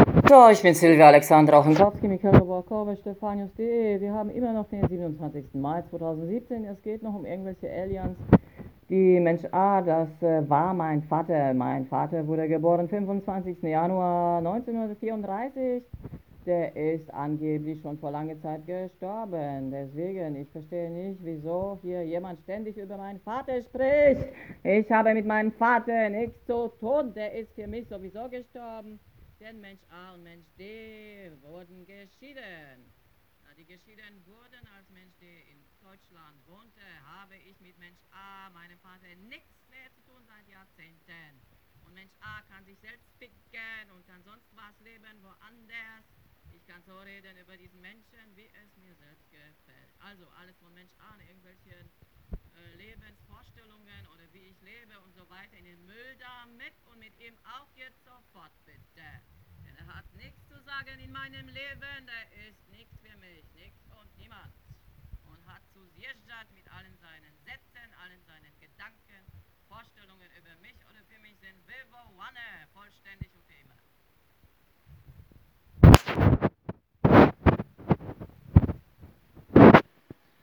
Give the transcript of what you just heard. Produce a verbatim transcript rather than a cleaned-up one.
So, ich bin Silvia Alexandra Ochenkowski, Michaela Borkova, Stefanius punkt de. Wir haben immer noch den siebenundzwanzigsten Mai zweitausendsiebzehn. Es geht noch um irgendwelche Aliens. Die Mensch A, das äh, war mein Vater. Mein Vater wurde geboren fünfundzwanzigsten Januar neunzehnhundertvierunddreißig. Der ist angeblich schon vor langer Zeit gestorben. Deswegen, ich verstehe nicht, wieso hier jemand ständig über meinen Vater spricht. Ich habe mit meinem Vater nichts zu tun. Der ist für mich sowieso gestorben. Denn Mensch A und Mensch D wurden geschieden. Da die geschieden wurden, als Mensch D in Deutschland wohnte, habe ich mit Mensch A, meinem Vater, nichts mehr zu tun seit Jahrzehnten. Und Mensch A kann sich selbst ficken und kann sonst was leben woanders. Ich kann so reden über diesen Menschen, wie es mir selbst gefällt. Also alles von Mensch A in irgendwelchen äh, Lebensvorstellungen oder wie ich lebe und so weiter in den Müll damit und mit ihm auch jetzt sofort bitte. Denn er hat nichts zu sagen in meinem Leben, der ist nichts für mich, nichts und niemand. Und hat zu Sjeżdżat mit allen seinen Sätzen, allen seinen Gedanken, Vorstellungen über mich oder für mich sind Wywołane vollständig